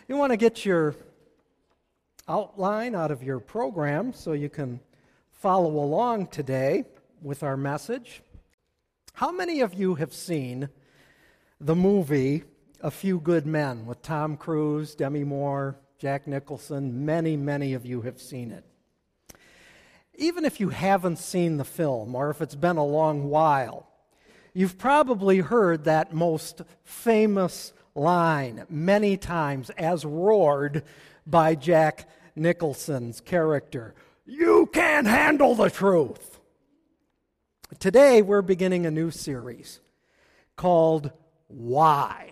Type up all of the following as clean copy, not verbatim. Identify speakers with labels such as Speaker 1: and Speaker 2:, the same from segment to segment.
Speaker 1: You want to get your outline out of your program so you can follow along today with our message. How many of you have seen the movie A Few Good Men with Tom Cruise, Demi Moore, Jack Nicholson? Many of you have seen it. Even if you haven't seen the film, or if it's been a long while, you've probably heard that most famous line many times as roared by Jack Nicholson's character. You can't handle the truth. Today we're beginning a new series called Why?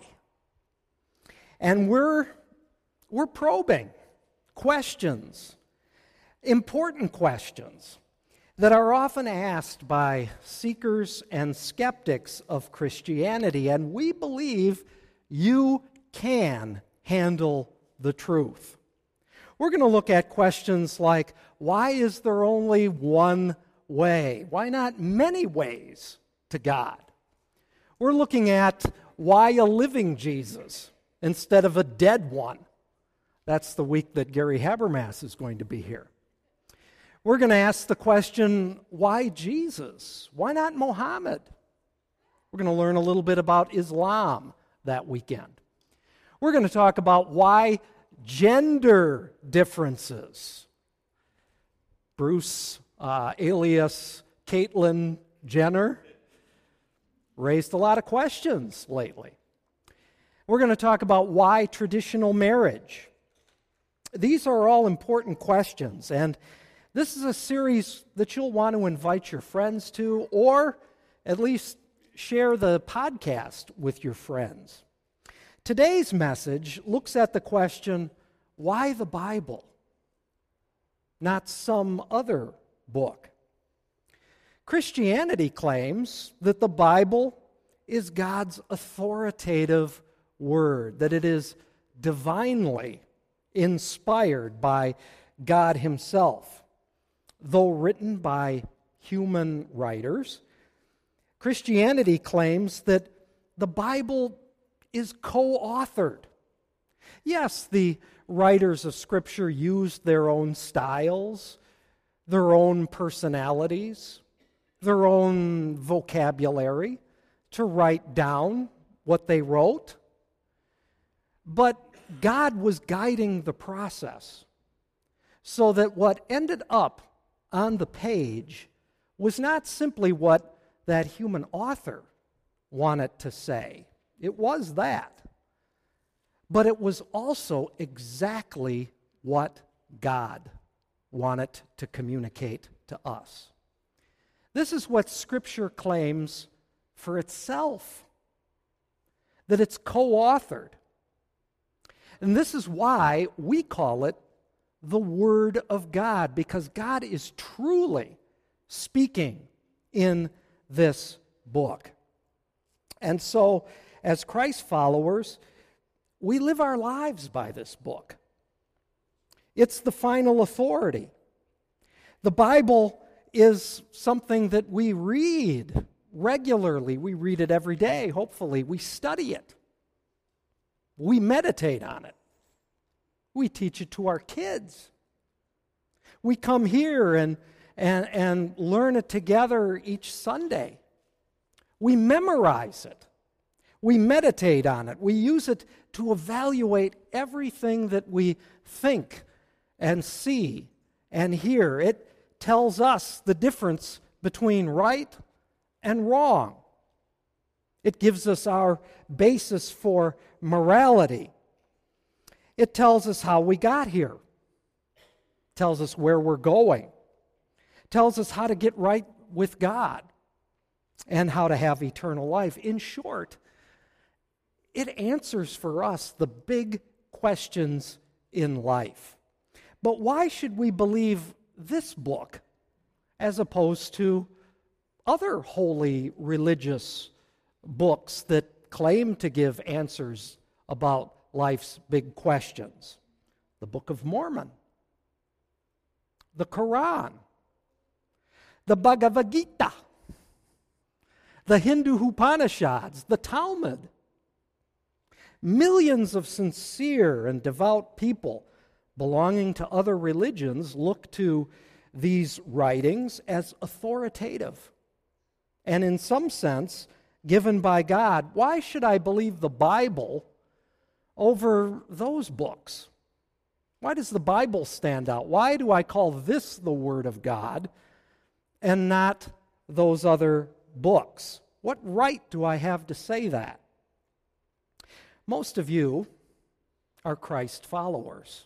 Speaker 1: And we're probing questions, important questions that are often asked by seekers and skeptics of Christianity, and we believe you can handle the truth. We're going to look at questions like, why is there only one way? Why not many ways to God? We're looking at why a living Jesus instead of a dead one. That's the week that Gary Habermas is going to be here. We're going to ask the question, why Jesus? Why not Muhammad? We're going to learn a little bit about Islam that weekend. We're going to talk about why gender differences. Bruce, alias Caitlyn Jenner, raised a lot of questions lately. We're going to talk about why traditional marriage. These are all important questions, and this is a series that you'll want to invite your friends to, or at least share the podcast with your friends. Today's message looks at the question, why the Bible, not some other book? Christianity claims that the Bible is God's authoritative word, that it is divinely inspired by God Himself. Though written by human writers, Christianity claims that the Bible is co-authored. Yes, the writers of Scripture used their own styles, their own personalities, their own vocabulary to write down what they wrote. But God was guiding the process so that what ended up on the page was not simply what that human author wanted to say. It was that. But it was also exactly what God wanted to communicate to us. This is what Scripture claims for itself, that it's co-authored. And this is why we call it the Word of God, because God is truly speaking in this book. And so, as Christ followers, we live our lives by this book. It's the final authority. The Bible is something that we read regularly. We read it every day, hopefully. We study it. We meditate on it. We teach it to our kids. We come here and learn it together each Sunday. We memorize it. We meditate on it. We use it to evaluate everything that we think and see and hear. It tells us the difference between right and wrong. It gives us our basis for morality. It tells us how we got here. It tells us where we're going. It tells us how to get right with God and how to have eternal life. In short, it answers for us the big questions in life. But why should we believe this book as opposed to other holy religious books that claim to give answers about life's big questions? The Book of Mormon, the Quran, the Bhagavad Gita, the Hindu Upanishads, the Talmud. Millions of sincere and devout people belonging to other religions look to these writings as authoritative and, in some sense, given by God. Why should I believe the Bible over those books? Why does the Bible stand out? Why do I call this the Word of God and not those other books? What right do I have to say that? Most of you are Christ followers.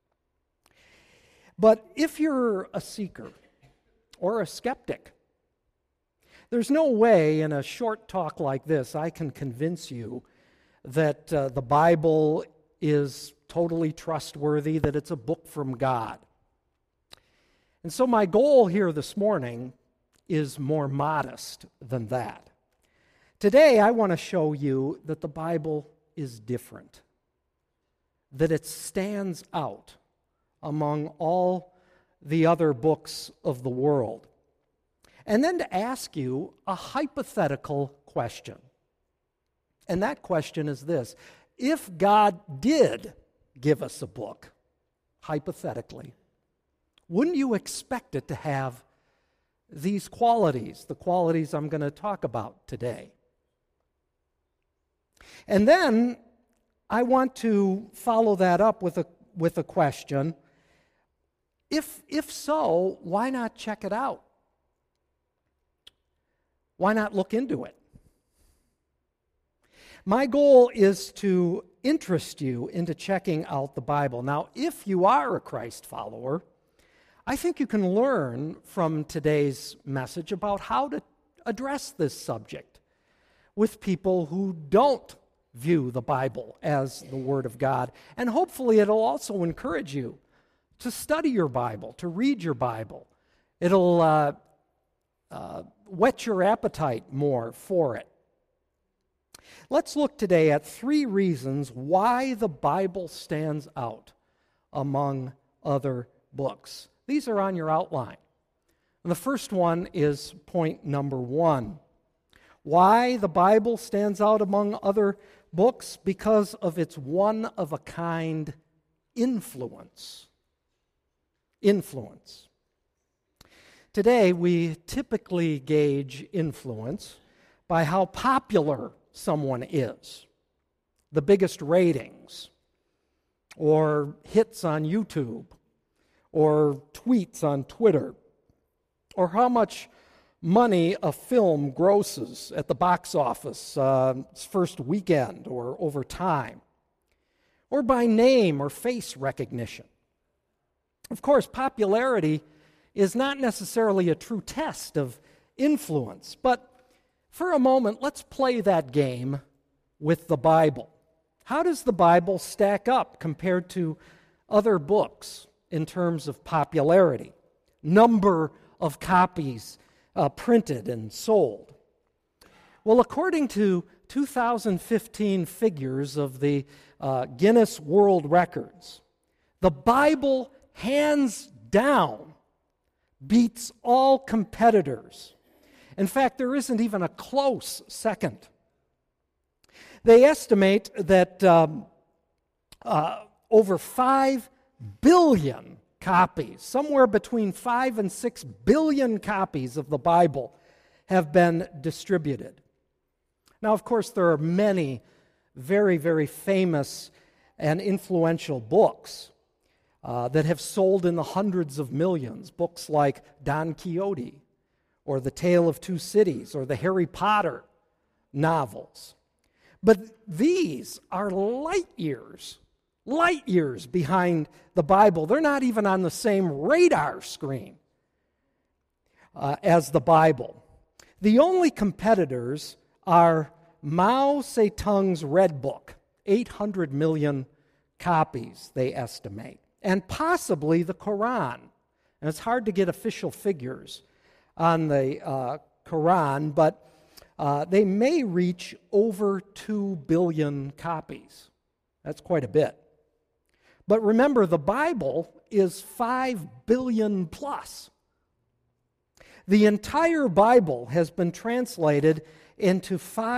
Speaker 1: But if you're a seeker or a skeptic, there's no way in a short talk like this I can convince you that the Bible is totally trustworthy, that it's a book from God. And so my goal here this morning is more modest than that. Today I want to show you that the Bible is different, that it stands out among all the other books of the world. And then to ask you a hypothetical question. And that question is this: if God did give us a book, hypothetically, wouldn't you expect it to have these qualities, the qualities I'm going to talk about today? And then I want to follow that up with a question. If so, why not check it out? Why not look into it? My goal is to interest you into checking out the Bible. Now, if you are a Christ follower, I think you can learn from today's message about how to address this subject with people who don't view the Bible as the Word of God. And hopefully it'll also encourage you to study your Bible, to read your Bible. It'll whet your appetite more for it. Let's look today at 3 reasons why the Bible stands out among other books. These are on your outline. And the first one is point number 1. Why the Bible stands out among other books? Because of its one-of-a-kind influence. Influence. Today, we typically gauge influence by how popular someone is, the biggest ratings, or hits on YouTube, or tweets on Twitter, or how much money a film grosses at the box office its first weekend or over time, or by name or face recognition. Of course, popularity is not necessarily a true test of influence, but for a moment, let's play that game with the Bible. How does the Bible stack up compared to other books in terms of popularity, number of copies printed and sold? Well, according to 2015 figures of the Guinness World Records, the Bible hands down beats all competitors. In fact, there isn't even a close second. They estimate that over 5 billion copies, somewhere between 5 and 6 billion copies of the Bible have been distributed. Now, of course, there are many very, very famous and influential books that have sold in the hundreds of millions, books like Don Quixote, or The Tale of Two Cities, or the Harry Potter novels. But these are light years behind the Bible. They're not even on the same radar screen as the Bible. The only competitors are Mao Zedong's Red Book, 800 million copies, they estimate, and possibly the Quran. And it's hard to get official figures on the Quran, but they may reach over 2 billion copies. That's quite a bit. But remember, the Bible is 5 billion plus. The entire Bible has been translated into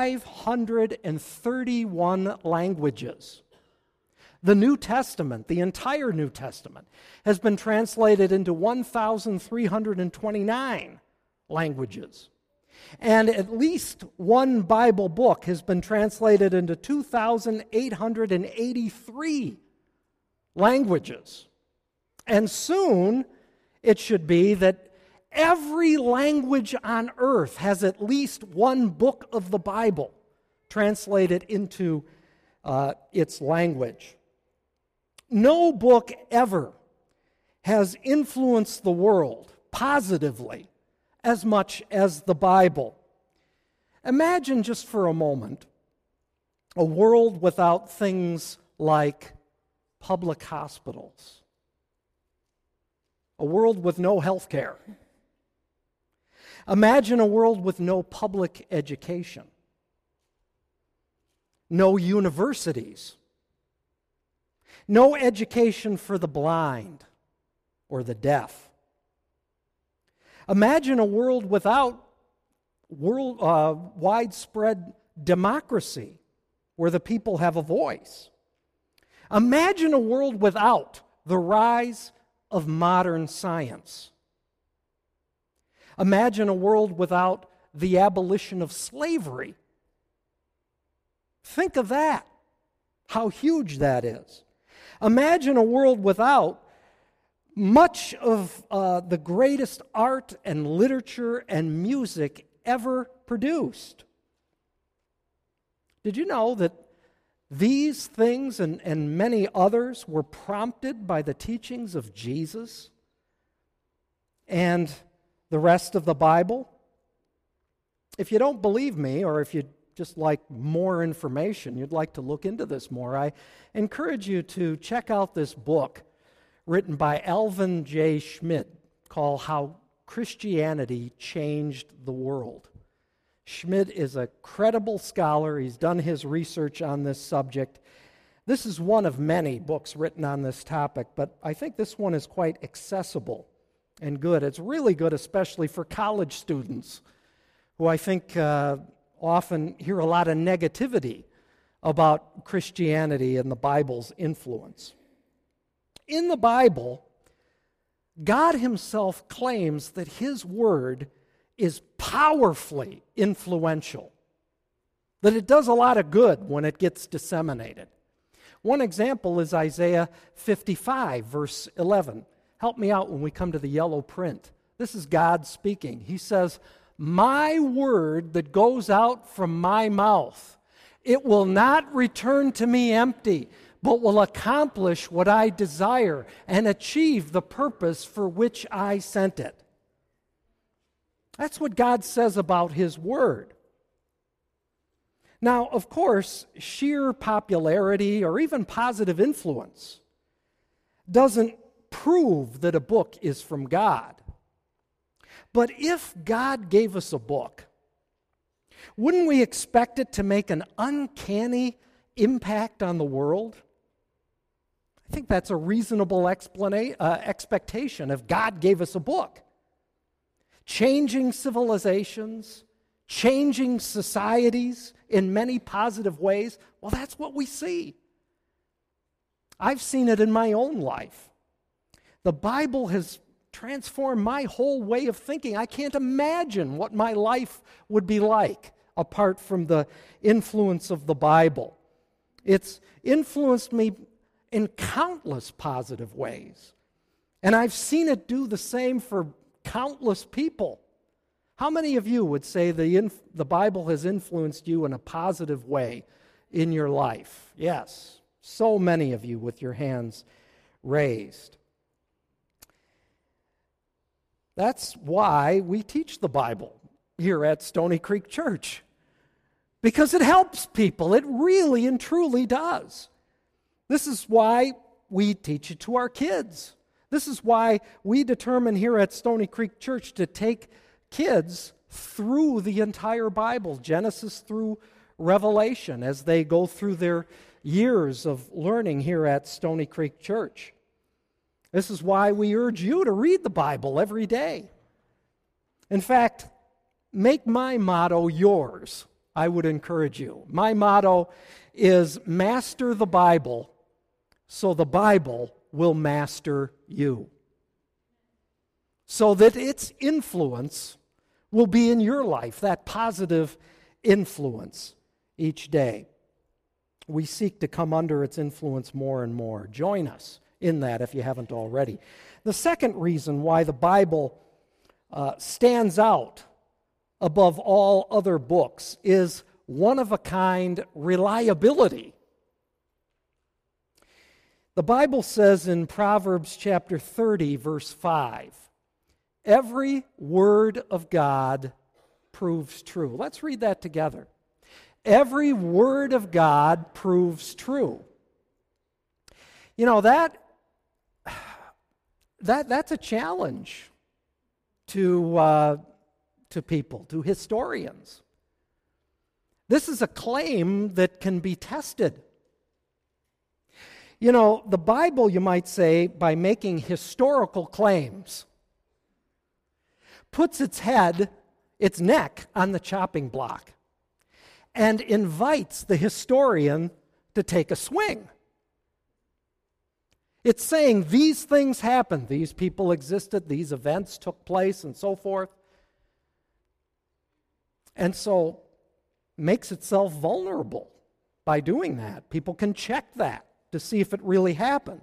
Speaker 1: 531 languages. The New Testament, the entire New Testament, has been translated into 1,329 languages. And at least one Bible book has been translated into 2,883 languages. And soon it should be that every language on earth has at least one book of the Bible translated into its language. No book ever has influenced the world positively as much as the Bible. Imagine just for a moment a world without things like public hospitals, a world with no health care. Imagine a world with no public education, no universities, no education for the blind or the deaf. Imagine a world without widespread democracy where the people have a voice. Imagine a world without the rise of modern science. Imagine a world without the abolition of slavery. Think of that, how huge that is. Imagine a world without much of the greatest art and literature and music ever produced. Did you know that these things and many others were prompted by the teachings of Jesus and the rest of the Bible? If you don't believe me, or if you just like more information, you'd like to look into this more, I encourage you to check out this book written by Alvin J. Schmidt called How Christianity Changed the World. Schmidt is a credible scholar. He's done his research on this subject. This is one of many books written on this topic, but I think this one is quite accessible and good. It's really good, especially for college students, who I think often hear a lot of negativity about Christianity and the Bible's influence. In the Bible, God Himself claims that His Word is powerfully influential, that it does a lot of good when it gets disseminated. One example is Isaiah 55, verse 11. Help me out when we come to the yellow print. This is God speaking. He says, "My word that goes out from my mouth, it will not return to me empty, but will accomplish what I desire and achieve the purpose for which I sent it." That's what God says about His Word. Now, of course, sheer popularity or even positive influence doesn't prove that a book is from God. But if God gave us a book, wouldn't we expect it to make an uncanny impact on the world? I think that's a reasonable expectation if God gave us a book. Changing civilizations, changing societies in many positive ways, well, that's what we see. I've seen it in my own life. The Bible has transformed my whole way of thinking. I can't imagine what my life would be like apart from the influence of the Bible. It's influenced me in countless positive ways. And I've seen it do the same for countless people. How many of you would say the Bible has influenced you in a positive way in your life? Yes, so many of you with your hands raised. That's why we teach the Bible here at Stony Creek Church, because it helps people. It really and truly does. This is why we teach it to our kids. This is why we determine here at Stony Creek Church to take kids through the entire Bible, Genesis through Revelation, as they go through their years of learning here at Stony Creek Church. This is why we urge you to read the Bible every day. In fact, make my motto yours. I would encourage you. My motto is master the Bible so the Bible will master you, so that its influence will be in your life, that positive influence each day. We seek to come under its influence more and more. Join us in that if you haven't already. The second reason why the Bible stands out above all other books is one-of-a-kind reliability. The Bible says in Proverbs chapter 30, verse 5, every word of God proves true. Let's read that together. Every word of God proves true. You know, that's a challenge to people, to historians. This is a claim that can be tested. You know, the Bible, you might say, by making historical claims, puts its neck on the chopping block and invites the historian to take a swing. It's saying these things happened, these people existed, these events took place, and so forth. And so makes itself vulnerable by doing that. People can check that to see if it really happened.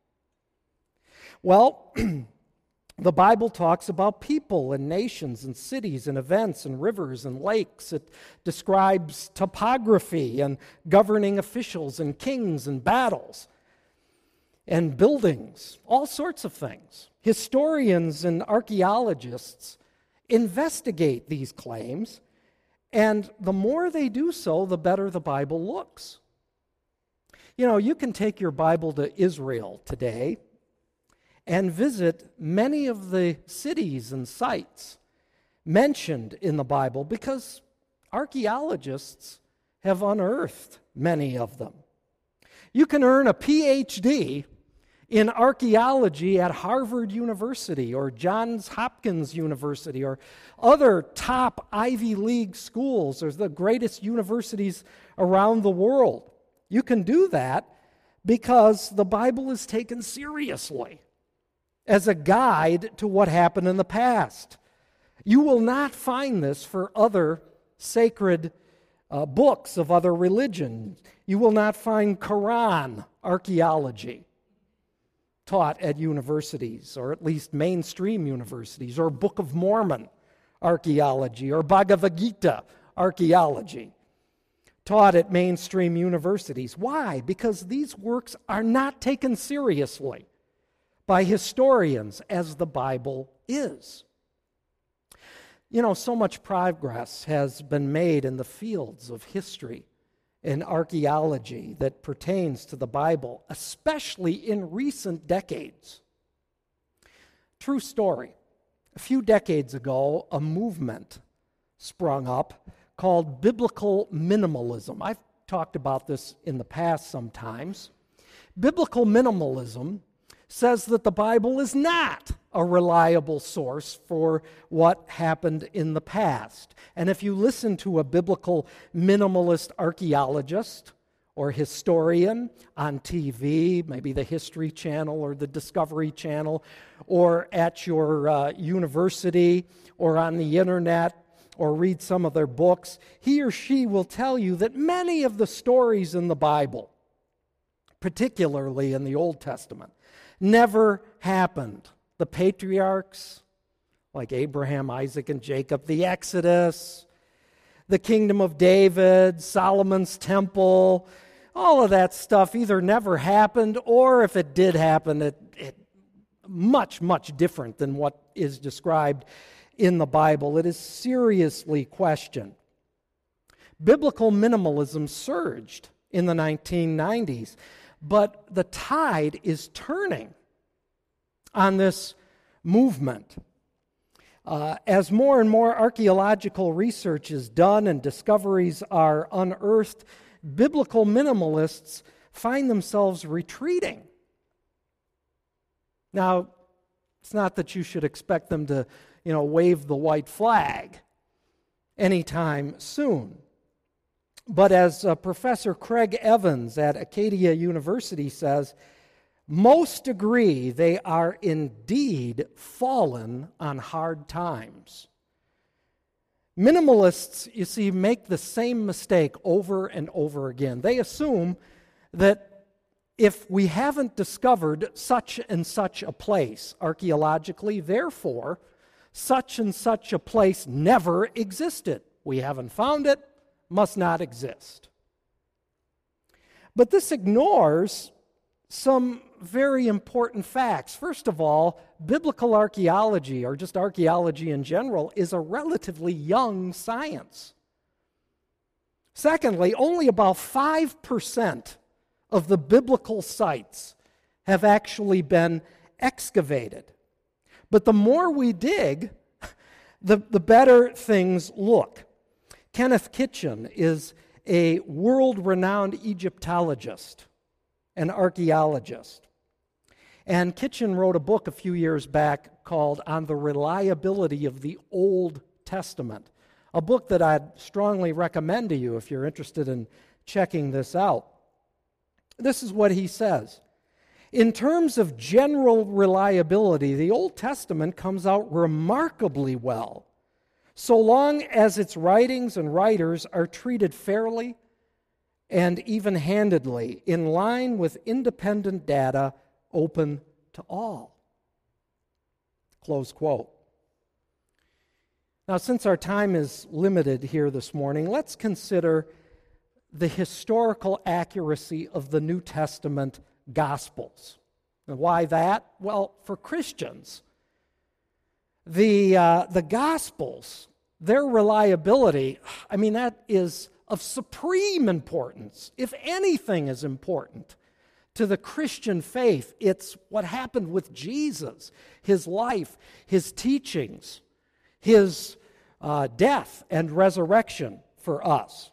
Speaker 1: Well, the Bible talks about people and nations and cities and events and rivers and lakes. It describes topography and governing officials and kings and battles and buildings, all sorts of things. Historians and archaeologists investigate these claims, and the more they do so, the better the Bible looks. You know, you can take your Bible to Israel today and visit many of the cities and sites mentioned in the Bible because archaeologists have unearthed many of them. You can earn a PhD in archaeology at Harvard University or Johns Hopkins University or other top Ivy League schools or the greatest universities around the world. You can do that because the Bible is taken seriously as a guide to what happened in the past. You will not find this for other sacred books of other religions. You will not find Quran archaeology taught at universities, or at least mainstream universities, or Book of Mormon archaeology, or Bhagavad Gita archaeology taught at mainstream universities. Why? Because these works are not taken seriously by historians as the Bible is. You know, so much progress has been made in the fields of history and archaeology that pertains to the Bible, especially in recent decades. True story. A few decades ago, a movement sprung up called biblical minimalism. I've talked about this in the past sometimes. Biblical minimalism says that the Bible is not a reliable source for what happened in the past. And if you listen to a biblical minimalist archaeologist or historian on TV, maybe the History Channel or the Discovery Channel, or at your university or on the internet, or read some of their books, he or she will tell you that many of the stories in the Bible, particularly in the Old Testament, never happened. The patriarchs, like Abraham, Isaac, and Jacob, the Exodus, the kingdom of David, Solomon's temple, all of that stuff either never happened, or if it did happen, it much, much different than what is described in the Bible. It is seriously questioned. Biblical minimalism surged in the 1990s, but the tide is turning on this movement. As more and more archaeological research is done and discoveries are unearthed, biblical minimalists find themselves retreating. Now, it's not that you should expect them to, wave the white flag, anytime soon. But as Professor Craig Evans at Acadia University says, most agree they are indeed fallen on hard times. Minimalists, you see, make the same mistake over and over again. They assume that if we haven't discovered such and such a place archaeologically, therefore, such and such a place never existed. We haven't found it, must not exist. But this ignores some very important facts. First of all, biblical archaeology, or just archaeology in general, is a relatively young science. Secondly, only about 5% of the biblical sites have actually been excavated. But the more we dig, the better things look. Kenneth Kitchen is a world-renowned Egyptologist, an archaeologist. And Kitchen wrote a book a few years back called On the Reliability of the Old Testament, a book that I'd strongly recommend to you if you're interested in checking this out. This is what he says. In terms of general reliability, the Old Testament comes out remarkably well, so long as its writings and writers are treated fairly and even-handedly, in line with independent data open to all. Close quote. Now, since our time is limited here this morning, let's consider the historical accuracy of the New Testament Gospels. And why that? Well, for Christians, the Gospels, their reliability, that is of supreme importance. If anything is important to the Christian faith, it's what happened with Jesus, his life, his teachings, his death and resurrection for us.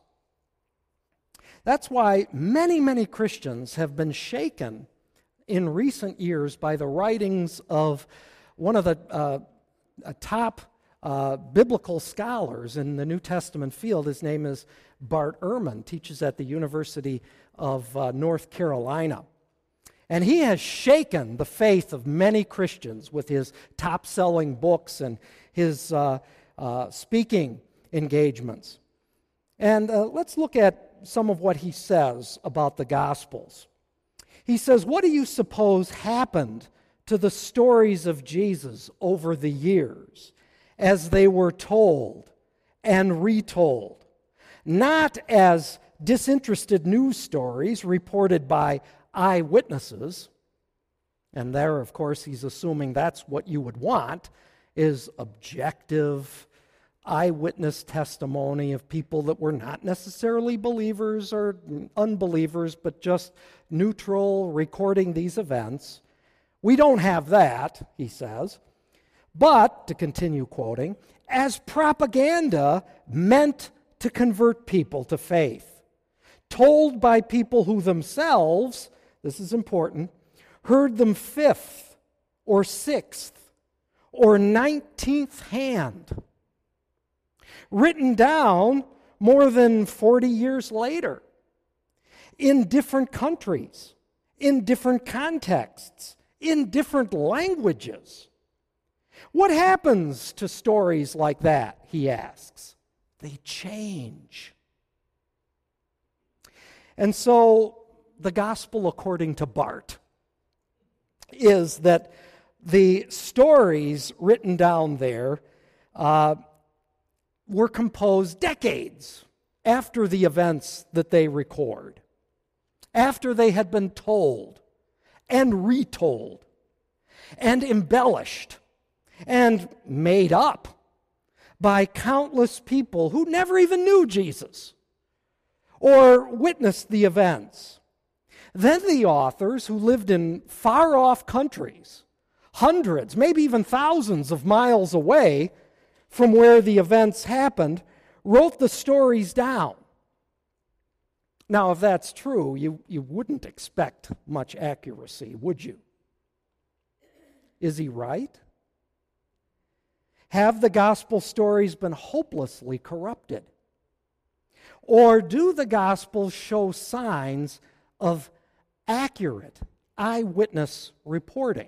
Speaker 1: That's why many, many Christians have been shaken in recent years by the writings of one of the top biblical scholars in the New Testament field. His name is Bart Ehrman, teaches at the University of North Carolina. And he has shaken the faith of many Christians with his top-selling books and his speaking engagements. And let's look at some of what he says about the Gospels. He says, what do you suppose happened to the stories of Jesus over the years as they were told and retold? Not as disinterested news stories reported by eyewitnesses, and there, of course, he's assuming that's what you would want, is objective eyewitness testimony of people that were not necessarily believers or unbelievers, but just neutral, recording these events. We don't have that, he says. But, to continue quoting, as propaganda meant to convert people to faith, told by people who themselves, this is important, heard them fifth or sixth or 19th hand, written down more than 40 years later, in different countries, in different contexts, in different languages. What happens to stories like that, he asks? They change. And so, the gospel according to Bart is that the stories written down there were composed decades after the events that they record, after they had been told and retold and embellished and made up by countless people who never even knew Jesus or witnessed the events. Then the authors, who lived in far-off countries, hundreds, maybe even thousands of miles away from where the events happened, wrote the stories down. Now, if that's true, you wouldn't expect much accuracy, would you? Is he right? Have the gospel stories been hopelessly corrupted? Or do the gospels show signs of accurate eyewitness reporting?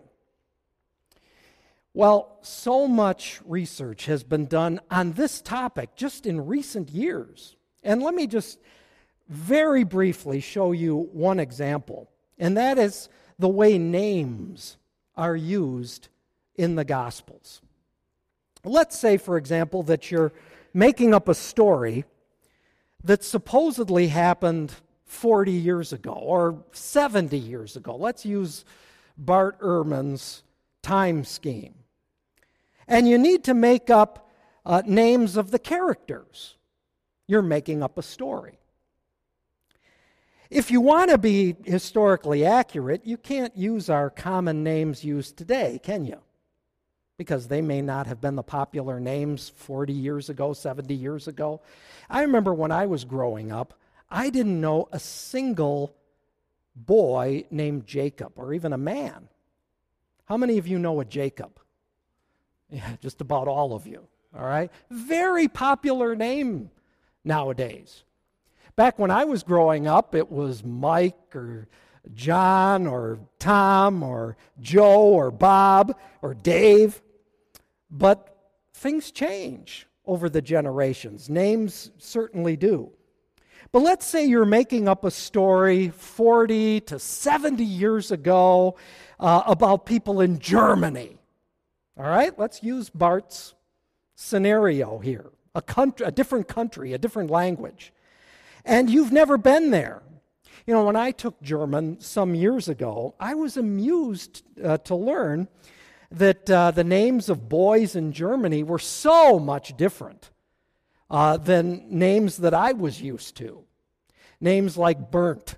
Speaker 1: Well, so much research has been done on this topic just in recent years. And let me just very briefly show you one example, and that is the way names are used in the Gospels. Let's say, for example, that you're making up a story that supposedly happened 40 years ago or 70 years ago. Let's use Bart Ehrman's time scheme. And you need to make up names of the characters. You're making up a story. If you want to be historically accurate, you can't use our common names used today, can you? Because they may not have been the popular names 40 years ago, 70 years ago. I remember when I was growing up, I didn't know a single boy named Jacob, or even a man. How many of you know a Jacob? Yeah, just about all of you, all right? Very popular name nowadays. Back when I was growing up, it was Mike or John or Tom or Joe or Bob or Dave. But things change over the generations. Names certainly do. But let's say you're making up a story 40 to 70 years ago about people in Germany. All right, let's use Bart's scenario here. A different country, a different language. And you've never been there. You know, when I took German some years ago, I was amused to learn that the names of boys in Germany were so much different than names that I was used to. Names like Bernd,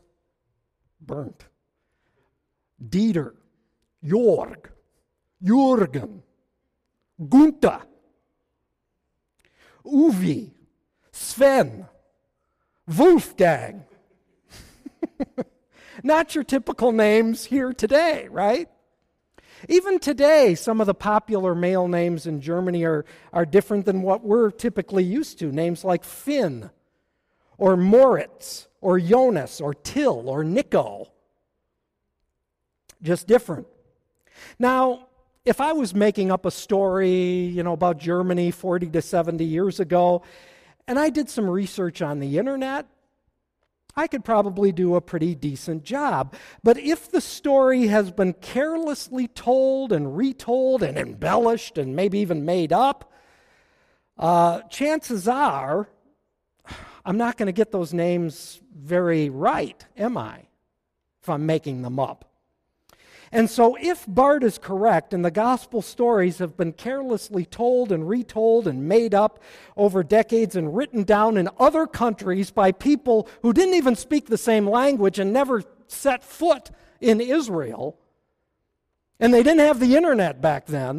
Speaker 1: Dieter, Jörg, Jürgen, Gunther, Uwe, Sven, Wolfgang. Not your typical names here today, right? Even today, some of the popular male names in Germany are different than what we're typically used to. Names like Finn, or Moritz, or Jonas, or Till, or Nico. Just different. Now, if I was making up a story, about Germany 40 to 70 years ago, and I did some research on the internet, I could probably do a pretty decent job. But if the story has been carelessly told and retold and embellished and maybe even made up, chances are I'm not going to get those names very right, am I? If I'm making them up. And so if Bart is correct and the gospel stories have been carelessly told and retold and made up over decades and written down in other countries by people who didn't even speak the same language and never set foot in Israel, and they didn't have the internet back then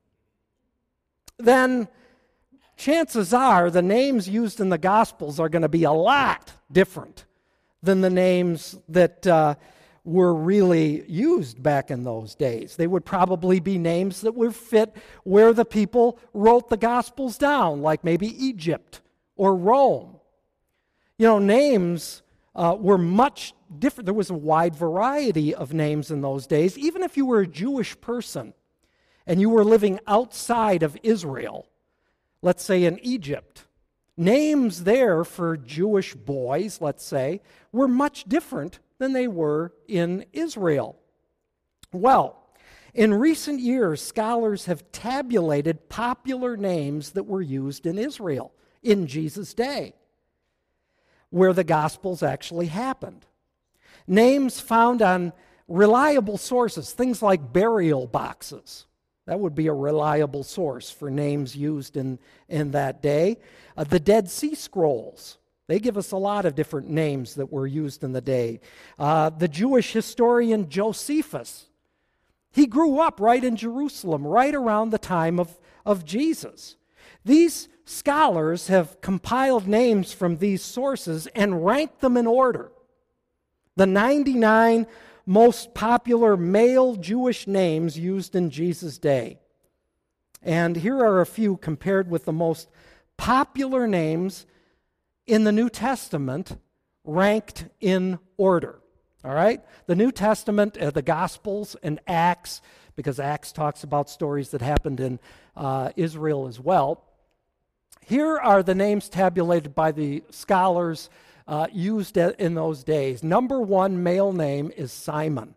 Speaker 1: chances are the names used in the gospels are going to be a lot different than the names that were really used back in those days. They would probably be names that would fit where the people wrote the Gospels down, like maybe Egypt or Rome. Names were much different. There was a wide variety of names in those days. Even if you were a Jewish person and you were living outside of Israel, let's say in Egypt, names there for Jewish boys, let's say, were much different than they were in Israel. Well, in recent years, scholars have tabulated popular names that were used in Israel in Jesus' day, where the Gospels actually happened. Names found on reliable sources, things like burial boxes. That would be a reliable source for names used in that day. The Dead Sea Scrolls. They give us a lot of different names that were used in the day. The Jewish historian Josephus, he grew up right in Jerusalem, right around the time of Jesus. These scholars have compiled names from these sources and ranked them in order. The 99 most popular male Jewish names used in Jesus' day. And here are a few compared with the most popular names in the New Testament, ranked in order. All right? The New Testament, the Gospels and Acts, because Acts talks about stories that happened in Israel as well. Here are the names tabulated by the scholars used in those days. Number one male name is Simon.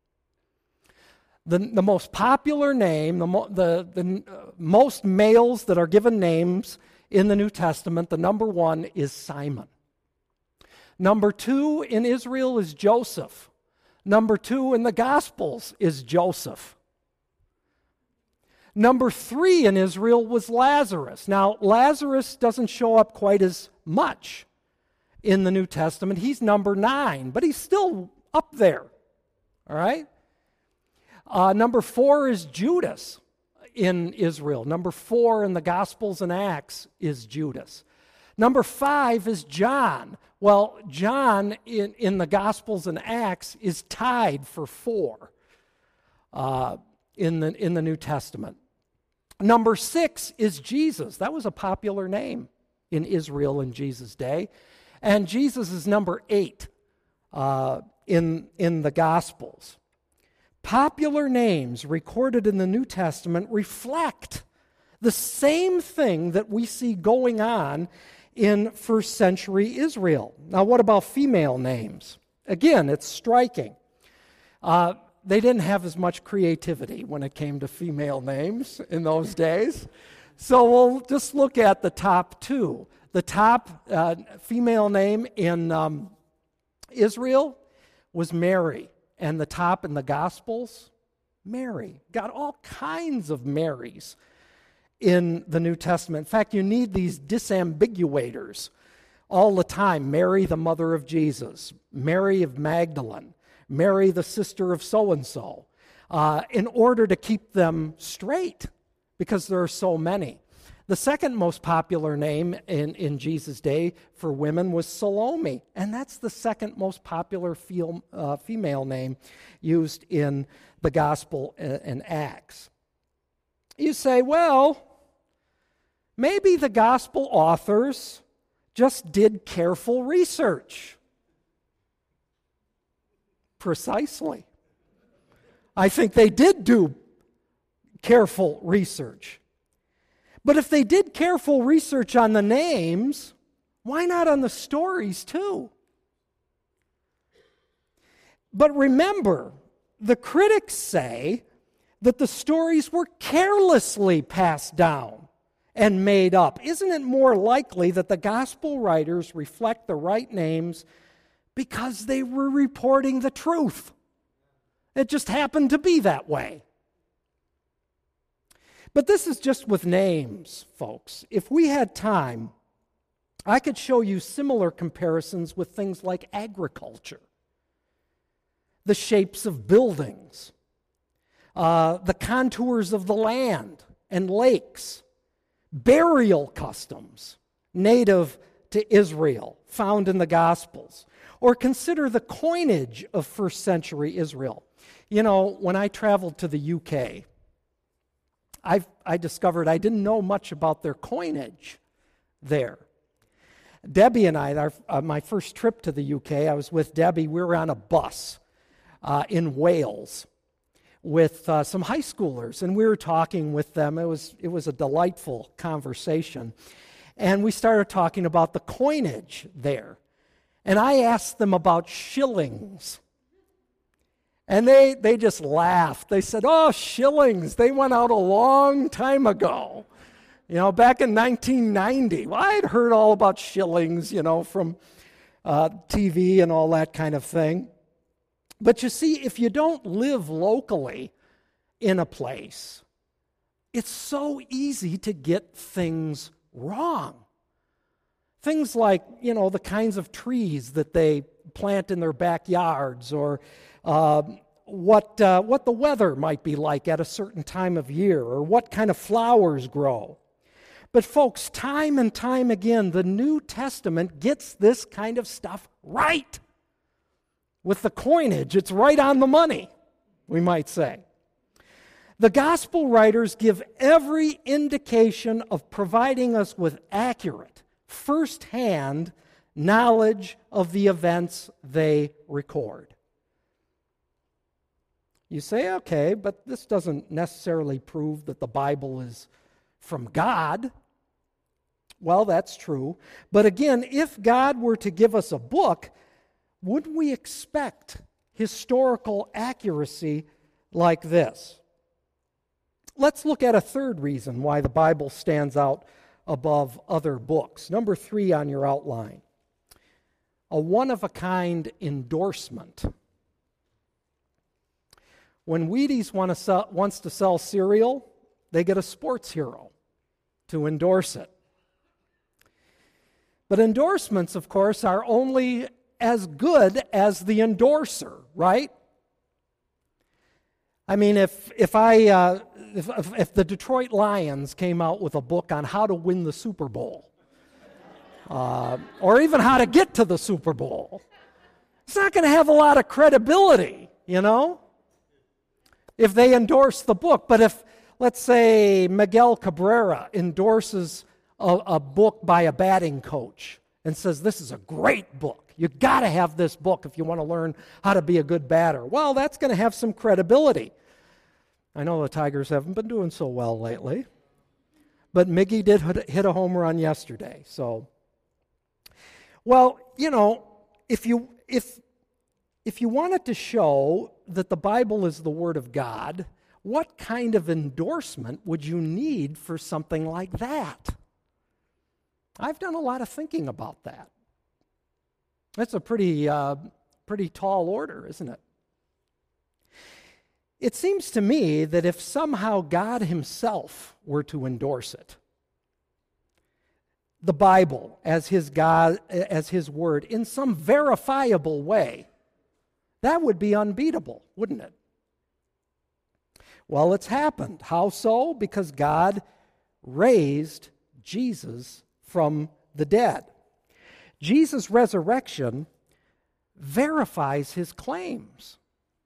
Speaker 1: The most popular name, the most males that are given names in the New Testament, the number one is Simon. Number two in Israel is Joseph. Number two in the Gospels is Joseph. Number three in Israel was Lazarus. Now, Lazarus doesn't show up quite as much in the New Testament. He's number 9, but he's still up there. All right? Number 4 is Judas in Israel. Number 4 in the Gospels and Acts is Judas. Number 5 is John. Well, John in the Gospels and Acts is tied for 4 in the New Testament. Number 6 is Jesus. That was a popular name in Israel in Jesus' day. And Jesus is number 8 in the Gospels. Popular names recorded in the New Testament reflect the same thing that we see going on in first century Israel. Now, what about female names? Again, it's striking. They didn't have as much creativity when it came to female names in those days. So we'll just look at the top 2. The top female name in Israel was Mary. And the top in the Gospels, Mary. Got all kinds of Marys in the New Testament. In fact, you need these disambiguators all the time. Mary, the mother of Jesus. Mary of Magdalene. Mary, the sister of so-and-so. In order to keep them straight, because there are so many. The second most popular name in Jesus' day for women was Salome, and that's the second most popular female name used in the Gospel and Acts. You say, well, maybe the Gospel authors just did careful research. Precisely. I think they did do careful research. But if they did careful research on the names, why not on the stories too? But remember, the critics say that the stories were carelessly passed down and made up. Isn't it more likely that the gospel writers reflect the right names because they were reporting the truth? It just happened to be that way. But this is just with names, folks. If we had time, I could show you similar comparisons with things like agriculture, the shapes of buildings, the contours of the land and lakes, burial customs native to Israel found in the Gospels, or consider the coinage of first century Israel. You know, when I traveled to the UK, I discovered I didn't know much about their coinage there. Debbie and I, my first trip to the UK, I was with Debbie. We were on a bus in Wales with some high schoolers, and we were talking with them. It was a delightful conversation. And we started talking about the coinage there. And I asked them about shillings. And they just laughed. They said, oh, shillings, they went out a long time ago. You know, back in 1990. Well, I had heard all about shillings, you know, from TV and all that kind of thing. But you see, if you don't live locally in a place, it's so easy to get things wrong. Things like, you know, the kinds of trees that they plant in their backyards, or what the weather might be like at a certain time of year, or what kind of flowers grow. But folks, time and time again, the New Testament gets this kind of stuff right. With the coinage, it's right on the money, we might say. The gospel writers give every indication of providing us with accurate, first-hand knowledge of the events they record. You say, okay, but this doesn't necessarily prove that the Bible is from God. Well, that's true. But again, if God were to give us a book, wouldn't we expect historical accuracy like this? Let's look at a third reason why the Bible stands out above other books. Number 3 on your outline. A one-of-a-kind endorsement. When Wheaties wants to sell cereal, they get a sports hero to endorse it. But endorsements, of course, are only as good as the endorser, right? I mean, if the Detroit Lions came out with a book on how to win the Super Bowl, or even how to get to the Super Bowl, it's not going to have a lot of credibility, you know, if they endorse the book. But if, let's say, Miguel Cabrera endorses a book by a batting coach and says, this is a great book, you've got to have this book if you want to learn how to be a good batter. Well, that's going to have some credibility. I know the Tigers haven't been doing so well lately, but Miggy did hit a home run yesterday. So, well, you know, if you wanted to show that the Bible is the Word of God, what kind of endorsement would you need for something like that? I've done a lot of thinking about that. That's a pretty tall order, isn't it? It seems to me that if somehow God himself were to endorse it, the Bible as his word in some verifiable way, that would be unbeatable, wouldn't it? Well, it's happened. How so? Because God raised Jesus from the dead. Jesus' resurrection verifies his claims.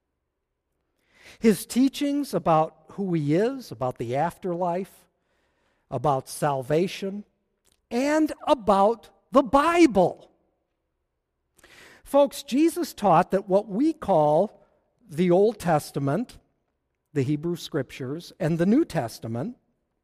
Speaker 1: His teachings about who he is, about the afterlife, about salvation, and about the Bible. Folks, Jesus taught that what we call the Old Testament, the Hebrew Scriptures, and the New Testament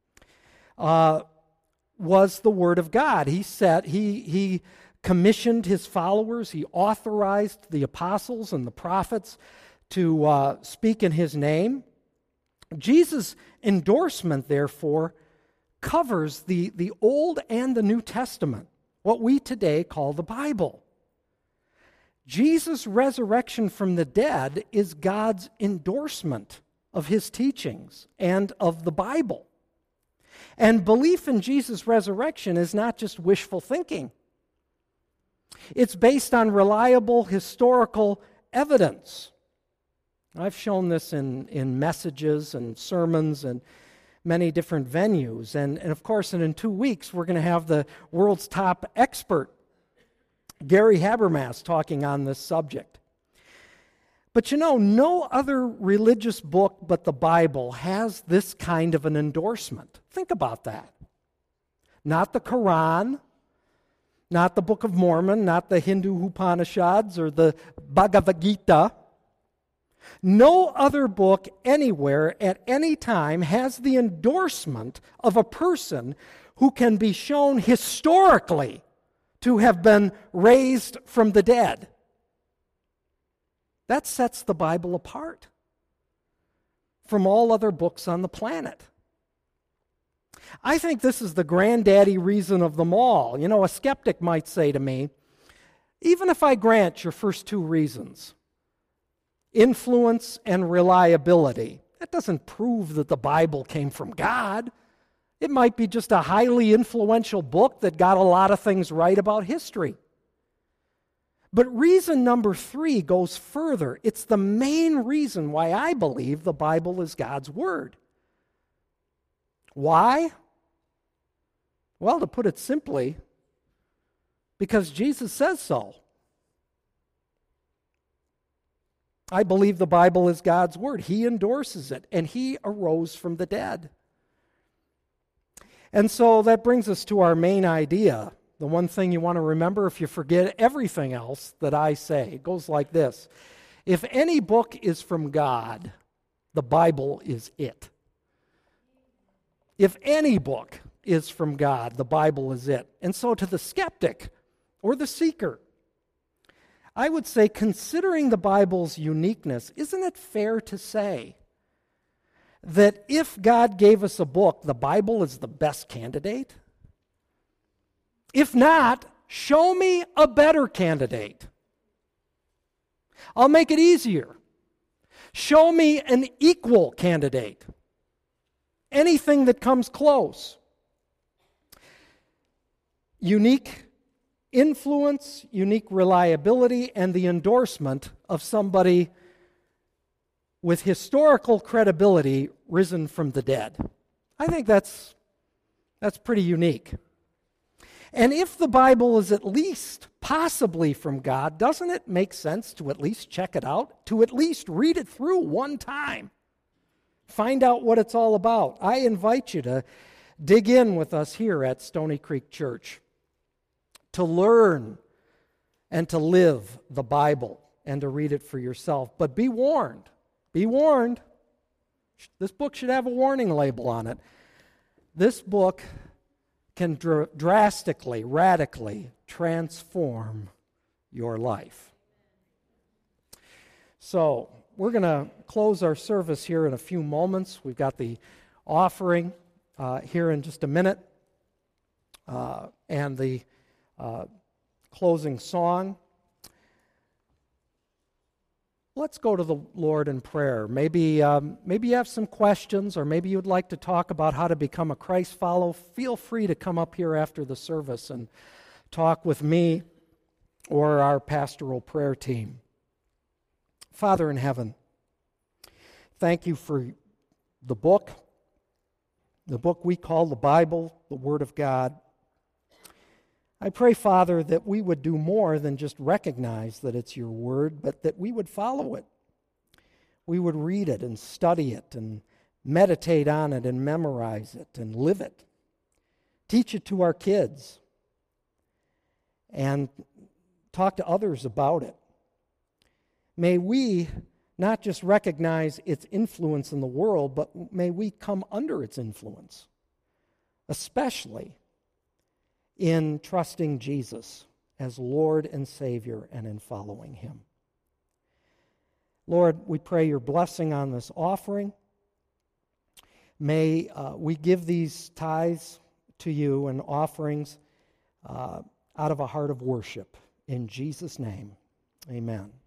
Speaker 1: was the Word of God. He commissioned his followers, he authorized the apostles and the prophets to speak in his name. Jesus' endorsement, therefore, covers the Old and the New Testament, what we today call the Bible. Jesus' resurrection from the dead is God's endorsement of his teachings and of the Bible. And belief in Jesus' resurrection is not just wishful thinking. It's based on reliable historical evidence. I've shown this in messages and sermons and many different venues. And of course, in 2 weeks, we're going to have the world's top expert, Gary Habermas, talking on this subject. But you know, no other religious book but the Bible has this kind of an endorsement. Think about that. Not the Quran, not the Book of Mormon, not the Hindu Upanishads or the Bhagavad Gita. No other book anywhere at any time has the endorsement of a person who can be shown historically to have been raised from the dead. That sets the Bible apart from all other books on the planet. I think this is the granddaddy reason of them all. You know, a skeptic might say to me, even if I grant your first 2 reasons, influence and reliability, that doesn't prove that the Bible came from God. It might be just a highly influential book that got a lot of things right about history. But reason number 3 goes further. It's the main reason why I believe the Bible is God's Word. Why? Well, to put it simply, because Jesus says so. I believe the Bible is God's Word. He endorses it, and He arose from the dead. And so that brings us to our main idea. The one thing you want to remember if you forget everything else that I say. It goes like this. If any book is from God, the Bible is it. If any book is from God, the Bible is it. And so to the skeptic or the seeker, I would say, considering the Bible's uniqueness, isn't it fair to say that if God gave us a book, the Bible is the best candidate? If not, show me a better candidate. I'll make it easier. Show me an equal candidate. Anything that comes close. Unique influence, unique reliability, and the endorsement of somebody with historical credibility risen from the dead. I think that's pretty unique. And if the Bible is at least possibly from God, doesn't it make sense to at least check it out? To at least read it through one time? Find out what it's all about. I invite you to dig in with us here at Stony Creek Church, to learn and to live the Bible and to read it for yourself. But be warned. Be warned. This book should have a warning label on it. This book can drastically, radically transform your life. So, we're going to close our service here in a few moments. We've got the offering here in just a minute, and the closing song. Let's go to the Lord in prayer. Maybe you have some questions, or maybe you'd like to talk about how to become a Christ follower. Feel free to come up here after the service and talk with me or our pastoral prayer team. Father in heaven, thank you for the book we call the Bible, the Word of God. I pray, Father, that we would do more than just recognize that it's your word, but that we would follow it. We would read it and study it and meditate on it and memorize it and live it. Teach it to our kids and talk to others about it. May we not just recognize its influence in the world, but may we come under its influence, especially in trusting Jesus as Lord and Savior and in following Him. Lord, we pray your blessing on this offering. May we give these tithes to you and offerings out of a heart of worship. In Jesus' name, amen.